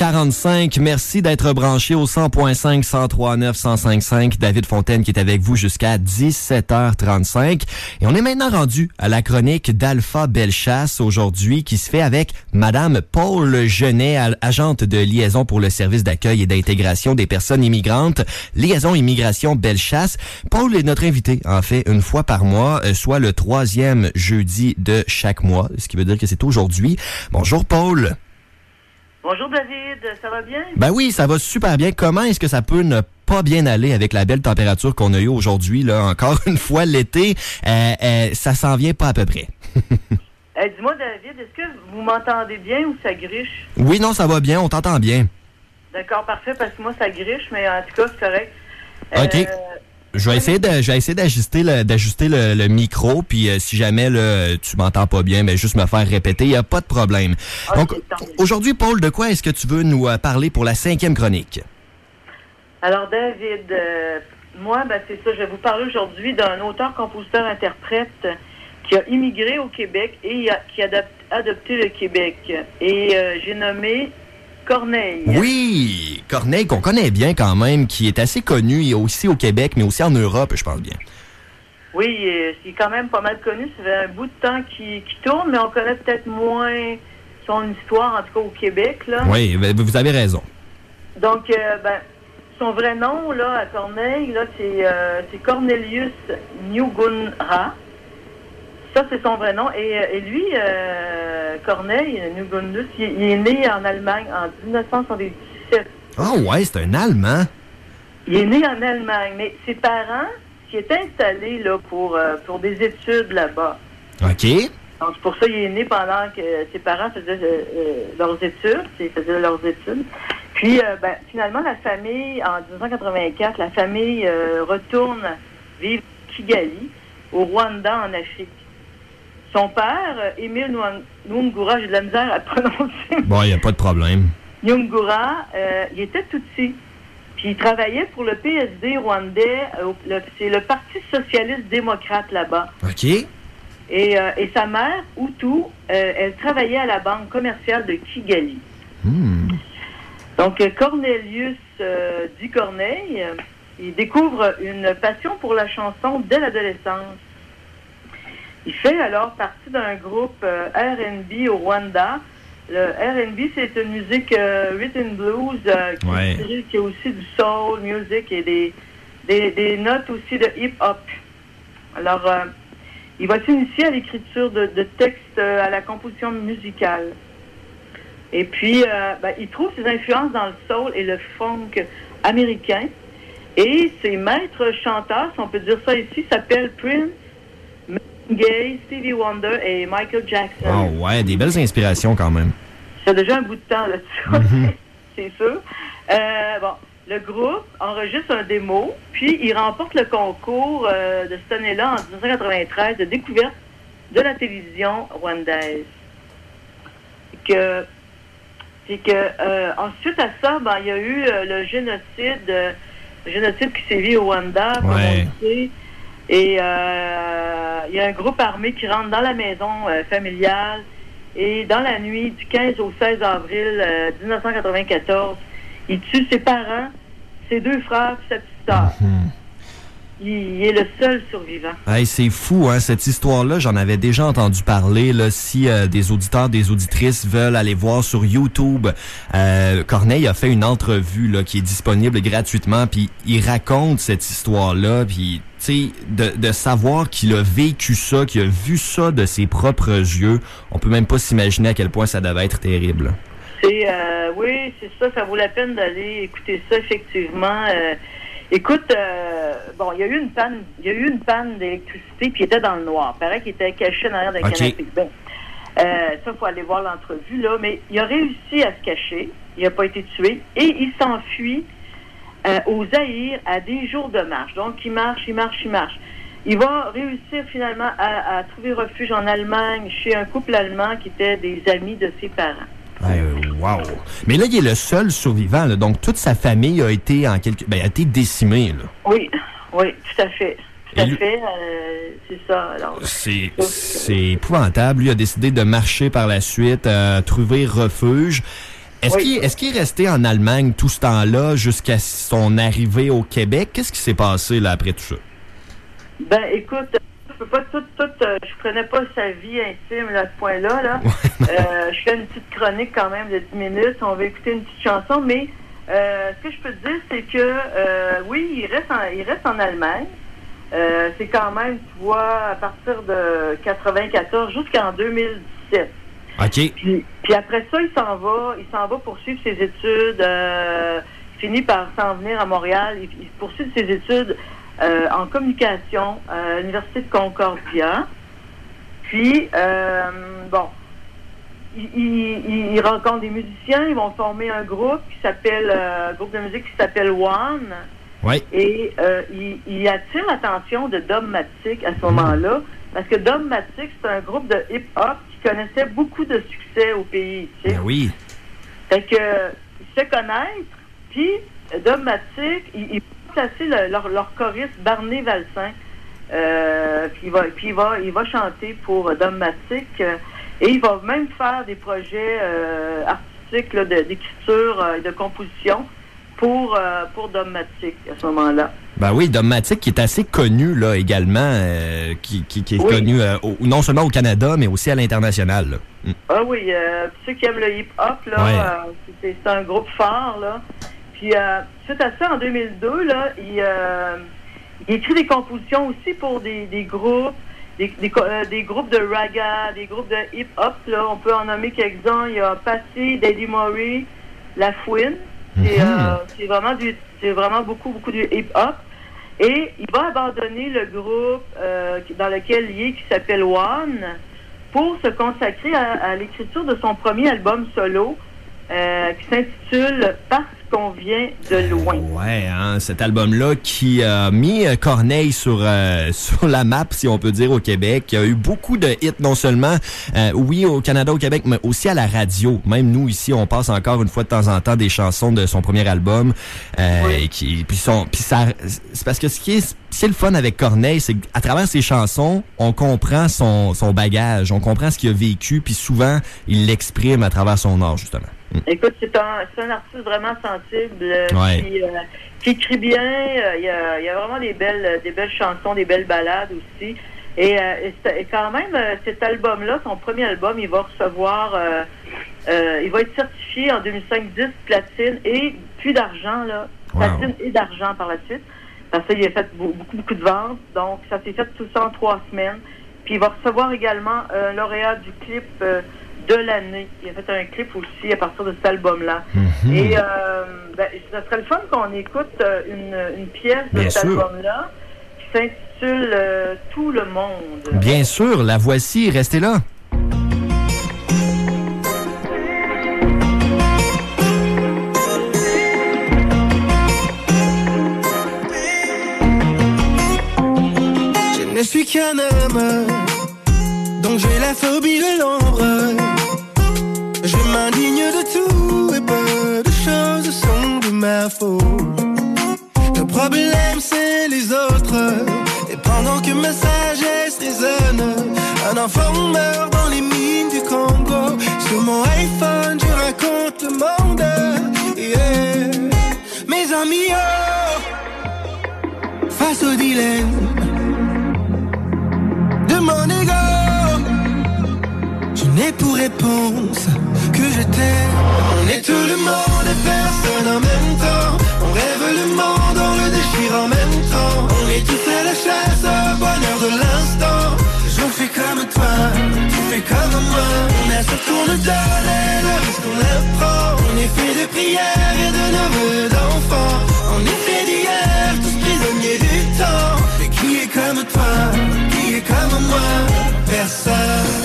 17h45. Merci d'être branché au 100.5, 103.9, 105.5. David Fontaine qui est avec vous jusqu'à 17h35. Et on est maintenant rendu à la chronique d'Alpha Bellechasse aujourd'hui qui se fait avec Madame Paul Genet, agente de liaison pour le service d'accueil et d'intégration des personnes immigrantes. Liaison Immigration Bellechasse. Paul est notre invité, en fait, une fois par mois, soit le 3e jeudi de chaque mois, ce qui veut dire que c'est aujourd'hui. Bonjour Paul. Bonjour David, ça va bien? Ben oui, ça va super bien. Comment est-ce que ça peut ne pas bien aller avec la belle température qu'on a eue aujourd'hui, là, encore une fois, l'été? Ça s'en vient pas à peu près. Dis-moi David, est-ce que vous m'entendez bien ou ça griche? Oui, non, ça va bien, on t'entend bien. D'accord, parfait, parce que moi ça griche, mais en tout cas, c'est correct. OK. Je vais essayer d'ajuster le micro, puis si jamais là, tu m'entends pas bien, mais juste me faire répéter, il n'y a pas de problème. Okay, donc, aujourd'hui, Paul, de quoi est-ce que tu veux nous parler pour la 5e chronique? Alors, David, moi, c'est ça, je vais vous parler aujourd'hui d'un auteur-compositeur-interprète qui a immigré au Québec et qui a adopté le Québec. Et j'ai nommé Corneille. Oui, Corneille, qu'on connaît bien quand même, qui est assez connu aussi au Québec, mais aussi en Europe, je pense bien. Oui, il est quand même pas mal connu. Ça fait un bout de temps qu'il tourne, mais on connaît peut-être moins son histoire, en tout cas au Québec, là. Oui, vous avez raison. Donc, son vrai nom, là, à Corneille, là, c'est Cornelius Newgunra. Ça, c'est son vrai nom. Et lui, Corneille Newgunus, il est né en Allemagne en 1977. Ah ouais, c'est un Allemand. Il est né en Allemagne, mais ses parents s'y étaient installés là, pour des études là-bas. OK. Donc, c'est pour ça qu'il est né pendant que ses parents faisaient leurs études. Puis, finalement, la famille, en 1984, la famille retourne vivre à Kigali, au Rwanda, en Afrique. Son père, Émile Nwungura, j'ai de la misère à le prononcer. Bon, il n'y a pas de problème. Nwungura, il était Tutsi. Puis il travaillait pour le PSD rwandais. C'est le Parti socialiste démocrate là-bas. OK. Et sa mère, Hutu, elle travaillait à la banque commerciale de Kigali. Donc, Cornelius Ducorneille, il découvre une passion pour la chanson dès l'adolescence. Il fait alors partie d'un groupe R&B au Rwanda. Le R&B, c'est une musique rhythm blues qui est aussi du soul music et des notes aussi de hip-hop. Alors, il va s'initier à l'écriture de textes, à la composition musicale. Et puis, il trouve ses influences dans le soul et le funk américain. Et ses maîtres chanteurs, si on peut dire ça ici, s'appellent Prince, Gay, Stevie Wonder et Michael Jackson. Oh ouais, des belles inspirations quand même. Ça fait déjà un bout de temps là-dessus, c'est sûr. Le groupe enregistre un démo, puis il remporte le concours de cette année-là, en 1993, de découverte de la télévision rwandaise. Ensuite à ça, il y a eu le génocide qui sévit au Rwanda, comme on le sait. Et il y a un groupe armé qui rentre dans la maison familiale et dans la nuit du 15 au 16 avril 1994, il tue ses parents, ses 2 frères et sa petite sœur. Il est le seul survivant. Hey, c'est fou, hein, cette histoire-là. J'en avais déjà entendu parler. Là, si des auditeurs, des auditrices veulent aller voir sur YouTube, Corneille a fait une entrevue là, qui est disponible gratuitement. Puis il raconte cette histoire-là. Puis tu sais, de savoir qu'il a vécu ça, qu'il a vu ça de ses propres yeux, on peut même pas s'imaginer à quel point ça devait être terrible. Oui, c'est ça. Ça vaut la peine d'aller écouter ça, effectivement. Écoute, il y a eu une panne d'électricité, puis il était dans le noir. Il paraît qu'il était caché derrière d'un canapé. Ça, faut aller voir l'entrevue, là. Mais il a réussi à se cacher. Il n'a pas été tué. Et il s'enfuit au Zaïre à des jours de marche. Donc, il marche. Il va réussir finalement à trouver refuge en Allemagne chez un couple allemand qui était des amis de ses parents. Wow! Mais là, il est le seul survivant, là, donc toute sa famille a été a été décimée, là. Oui, tout à fait. C'est ça. Alors, c'est épouvantable. Lui a décidé de marcher par la suite, trouver refuge. Est-ce qu'il est resté en Allemagne tout ce temps-là jusqu'à son arrivée au Québec? Qu'est-ce qui s'est passé là après tout ça? Ben, écoute, je peux pas je connais pas sa vie intime là, à ce point-là. Là. Je fais une petite chronique quand même de 10 minutes. On va écouter une petite chanson, mais ce que je peux te dire, c'est que oui, il reste en Allemagne. C'est quand même, tu vois, à partir de 94 jusqu'en 2017. OK. Puis après ça, il s'en va poursuivre ses études. Il finit par s'en venir à Montréal. Il poursuit ses études en communication à l'Université de Concordia. Puis, il rencontre des musiciens. Ils vont former un groupe groupe de musique qui s'appelle One. Oui. Et il attire l'attention de Dogmatic à ce moment-là, parce que Dogmatic, c'est un groupe de hip-hop qui connaissait beaucoup de succès au pays. Tu sais. Ben oui. Fait que, il se fait connaître, puis Dogmatic, il va placer leur choriste Barney Valsin, puis il va chanter pour Dogmatic, et il va même faire des projets artistiques là, d'écriture et de composition pour Dogmatic à ce moment-là. Ben oui, Dogmatic qui est assez connu là également, qui est connu non seulement au Canada, mais aussi à l'international. Là. Ah oui, ceux qui aiment le hip-hop, là, c'est un groupe fort. Là. Puis suite à ça, en 2002, là, il écrit des compositions aussi pour des groupes, des groupes de raga, des groupes de hip-hop. Là. On peut en nommer quelques-uns. Il y a Passy, Daddy Murray, La Fouine. C'est vraiment beaucoup du hip-hop. Et il va abandonner le groupe dans lequel il est, qui s'appelle One, pour se consacrer à l'écriture de son premier album solo, qui s'intitule « Parce qu'on vient de loin ». Ouais, hein, cet album-là qui a mis Corneille sur la map, si on peut dire, au Québec. Il y a eu beaucoup de hits, non seulement, oui, au Canada, au Québec, mais aussi à la radio. Même nous, ici, on passe encore une fois de temps en temps des chansons de son premier album. Puis ça, c'est parce que ce qui est le fun avec Corneille, c'est qu'à travers ses chansons, on comprend son bagage, on comprend ce qu'il a vécu, puis souvent, il l'exprime à travers son art, justement. Écoute, c'est un artiste vraiment sensible, qui écrit bien. Il y a vraiment des belles chansons, des belles ballades aussi. Et quand même, cet album-là, son premier album, il va recevoir, il va être certifié en 2005 disque platine et puis d'argent, là, platine et d'argent par la suite. Parce qu'il a fait beaucoup de ventes, donc ça s'est fait tout ça en 3 semaines. Puis il va recevoir également un lauréat du clip de l'année. Il a fait un clip aussi à partir de cet album-là. Et ça serait le fun qu'on écoute une pièce de cet album-là qui s'intitule Tout le monde. Bien sûr, la voici, restez là. Je ne suis qu'un homme, donc j'ai la phobie de l'ombre. Je m'indigne de tout et peu de choses sont de ma faute. Le problème c'est les autres. Et pendant que ma sagesse résonne, un enfant meurt dans les mines du Congo. Sur mon iPhone je raconte le monde. Yeah. Mes amis, face au dilemme de mon ego, je n'ai pour réponse que je t'aime. On est tout le monde et personne en même temps. On rêve le monde, on le déchire en même temps. On est tous à la chasse au bonheur de l'instant. Je fais comme toi, tu fais comme moi. On a ce qu'on nous donne et le risque qu'on le prend. On est fait de prières et de neveux d'enfants. On est fait d'hier, tous prisonniers du temps. Mais qui est comme toi, qui est comme moi? Personne.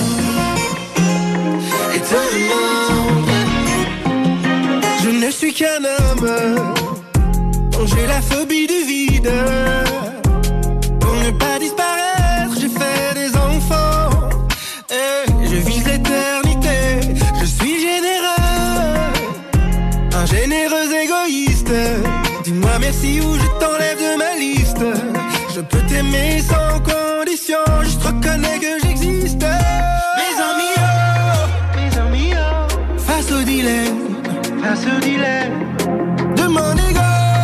Et tout le monde. Je ne suis qu'un homme, j'ai la phobie du vide. Pour ne pas disparaître, j'ai fait des enfants. Et je vise l'éternité, je suis généreux. Un généreux égoïste. Dis-moi merci ou je t'enlève de ma liste. Je peux t'aimer sans condition, juste reconnais que j'existe. Mes amis, face au dilemme ça se dilemme de mon ego.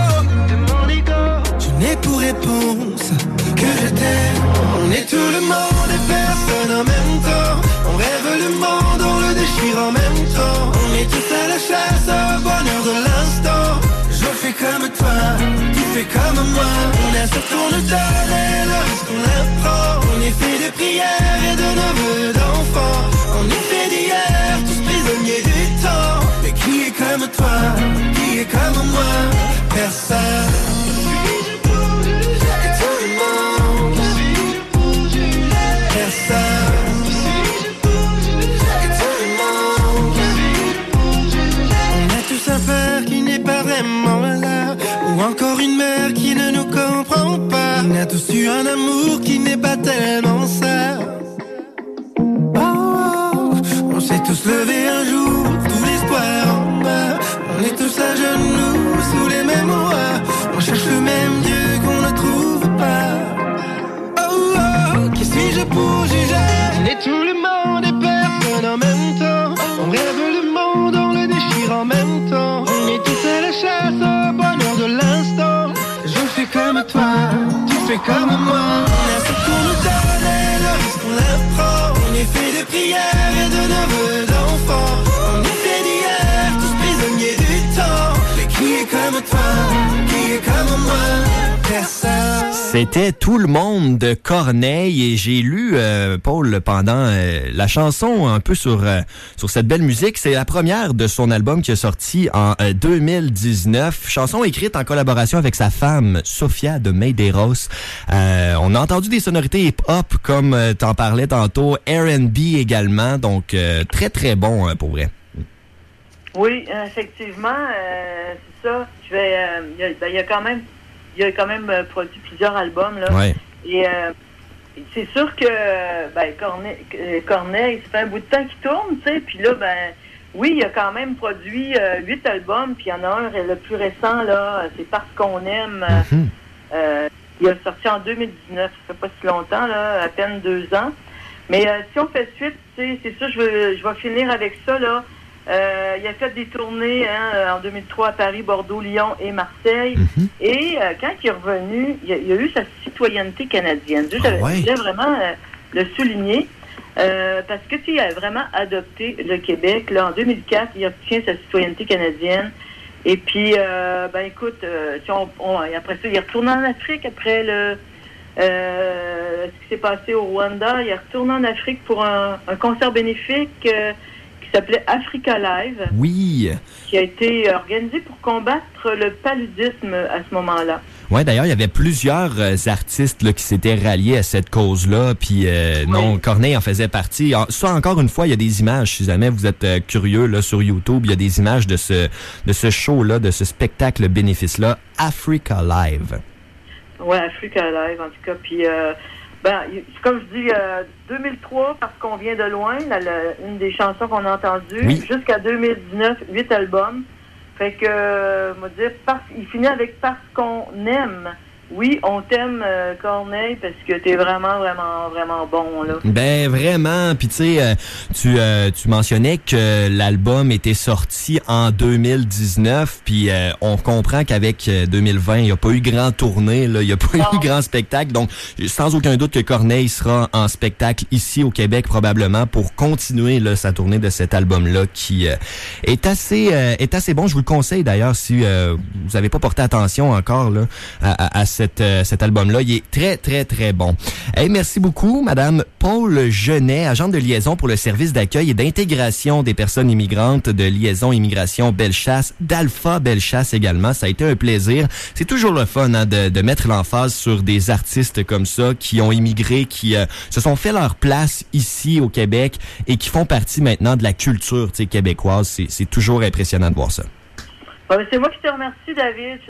Je n'ai pour réponse que je t'aime. On est tout le monde et personne en même temps. On rêve le monde, on le déchire en même temps. On est tous à la chasse au bonheur de l'instant. Je fais comme toi, tu fais comme moi. On est sur ton automne et le risque on l'apprend. On est fait de prières et de nos vœux d'enfants. On est fait d'hier, tous prisonniers du temps. Mais qui est comme toi, qui est comme moi? Personne. Un père qui n'est pas vraiment là, ou encore une mère qui ne nous comprend pas. On a tous eu un amour qui n'est pas tellement ça. Oh, on s'est tous levés un jour, tout l'espoir en bas. On est tous à genoux, sous les mêmes rois. On cherche le même Dieu qu'on ne trouve pas. Oh, oh, qui suis-je pour juger? On est tout le monde et personne en même temps. On rêve le monde, on le déchire en même temps. On est tous à la chasse au bonheur de l'instant. Je fais comme toi, tu fais comme moi. On a ce qu'on nous donne et le risque on l'apprend. On est fait de prières et de nos vœux d'enfants. On est fait d'hier, tous prisonniers du temps. Mais qui est comme toi, qui est comme moi? Personne. C'était Tout le monde de Corneille et j'ai lu, Paul, pendant la chanson un peu sur cette belle musique. C'est la première de son album qui est sorti en 2019. Chanson écrite en collaboration avec sa femme, Sofia de Medeiros. On a entendu des sonorités hip-hop comme t'en parlais tantôt, R&B également. Donc, très, très bon pour vrai. Oui, effectivement, c'est ça. Il a quand même produit plusieurs albums, là. Ouais. Et c'est sûr que Corneille, ça fait un bout de temps qu'il tourne, tu sais, puis là, oui, il a quand même produit 8 albums, puis il y en a un, le plus récent, là, c'est Parce qu'on aime. Il a sorti en 2019, ça fait pas si longtemps, là, à peine 2 ans. Mais si on fait suite, c'est ça, je vais finir avec ça, là. Il a fait des tournées en 2003 à Paris, Bordeaux, Lyon et Marseille. Et quand il est revenu, il a eu sa citoyenneté canadienne. Je voulais vraiment le souligner parce que il a vraiment adopté le Québec. Là, en 2004, il obtient sa citoyenneté canadienne. Et puis, écoute, après ça, il est retourné en Afrique après ce qui s'est passé au Rwanda. Il est retourné en Afrique pour un concert bénéfique qui s'appelait Africa Live. Oui. Qui a été organisé pour combattre le paludisme à ce moment-là. Oui, d'ailleurs, il y avait plusieurs artistes là, qui s'étaient ralliés à cette cause-là. Puis non, Corneille en faisait partie. Ça, encore une fois, il y a des images. Si jamais vous êtes curieux là sur YouTube, il y a des images de ce show-là, de ce spectacle bénéfice-là, Africa Live. Oui, Africa Live, en tout cas. Puis, comme je dis, 2003, parce qu'on vient de loin, une des chansons qu'on a entendues, jusqu'à 2019, 8 albums. Fait que, moi dire, il finit avec Parce qu'on aime. Oui, on t'aime, Corneille, parce que t'es vraiment, vraiment, vraiment bon, là. Ben, vraiment. Puis, tu sais, tu mentionnais que l'album était sorti en 2019, puis on comprend qu'avec 2020, il n'y a pas eu grand tournée, là, il n'y a pas eu grand spectacle. Donc, sans aucun doute que Corneille sera en spectacle ici au Québec, probablement, pour continuer là, sa tournée de cet album-là, qui est assez bon. Je vous le conseille, d'ailleurs, si vous n'avez pas porté attention encore là à cet album-là. Il est très, très, très bon. Hey, merci beaucoup, Madame Paul Genet, agente de liaison pour le service d'accueil et d'intégration des personnes immigrantes de Liaison Immigration Bellechasse, d'Alpha Bellechasse également. Ça a été un plaisir. C'est toujours le fun de mettre l'emphase sur des artistes comme ça qui ont immigré, qui se sont fait leur place ici au Québec et qui font partie maintenant de la culture québécoise. C'est toujours impressionnant de voir ça. C'est moi qui te remercie, David.